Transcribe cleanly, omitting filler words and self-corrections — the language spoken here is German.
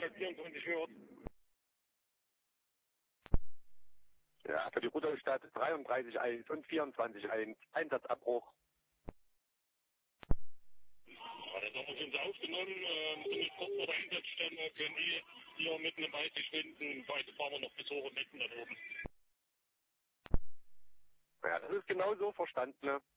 24 hört. Ja, für die Rudolstadt 33.1 und 24.1. Einsatzabbruch. Ja, das haben wir schon so aufgenommen. Sind jetzt kurz vor der Einsatzstelle. Können die hier mit einem Bike verschwinden. Heute fahren wir noch bis hoch und mitten da oben. Ja, das ist genau so verstanden. Ne?